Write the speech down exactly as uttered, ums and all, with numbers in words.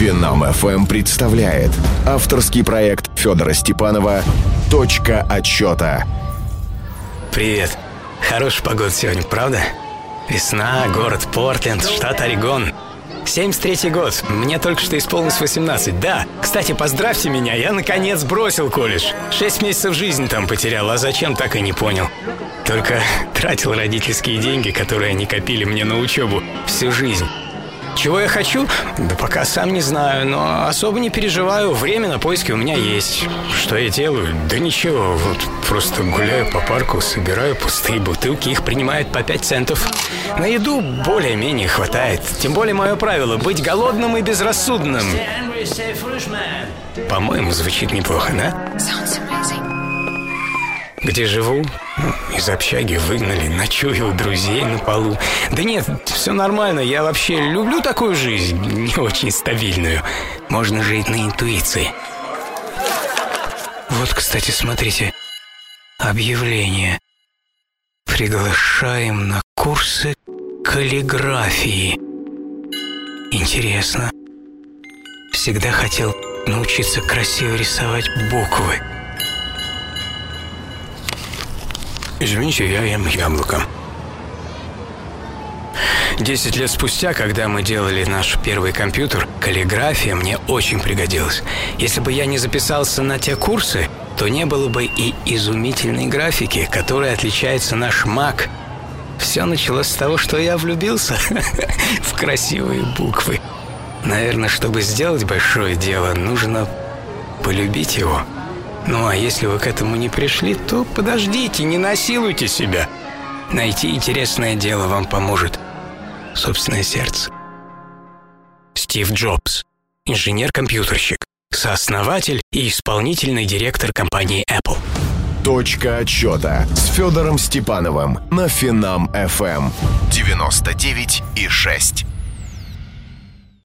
Финам эф эм представляет авторский проект Федора Степанова «Точка отсчета». Привет. Хорошая погода сегодня, правда? Весна, город Портленд, штат Орегон. семьдесят третий год. Мне только что исполнилось восемнадцать. Да, кстати, поздравьте меня, я наконец бросил колледж. Шесть месяцев жизни там потерял, а зачем, так и не понял. Только тратил родительские деньги, которые они копили мне на учебу всю жизнь. Чего я хочу? Да пока сам не знаю, но особо не переживаю. Время на поиски у меня есть. Что я делаю? Да ничего, вот просто гуляю по парку, собираю пустые бутылки, их принимают по пять центов. На еду более-менее хватает. Тем более мое правило — быть голодным и безрассудным. По-моему, звучит неплохо, да? Где живу? Из общаги выгнали, ночую у друзей на полу. Да нет, все нормально, я вообще люблю такую жизнь, не очень стабильную. Можно жить на интуиции. Вот, кстати, смотрите, объявление. Приглашаем на курсы каллиграфии. Интересно. Всегда хотел научиться красиво рисовать буквы. Извините, я ем яблоко. Десять лет спустя, когда мы делали наш первый компьютер, каллиграфия мне очень пригодилась. Если бы я не записался на те курсы, то не было бы и изумительной графики, которой отличается наш Mac. Все началось с того, что я влюбился в красивые буквы. Наверное, чтобы сделать большое дело, нужно полюбить его. Ну, а если вы к этому не пришли, то подождите, не насилуйте себя. Найти интересное дело вам поможет собственное сердце. Стив Джобс. Инженер-компьютерщик. Сооснователь и исполнительный директор компании Apple. «Точка отсчета» с Федором Степановым на Финам эф эм девяносто девять и шесть.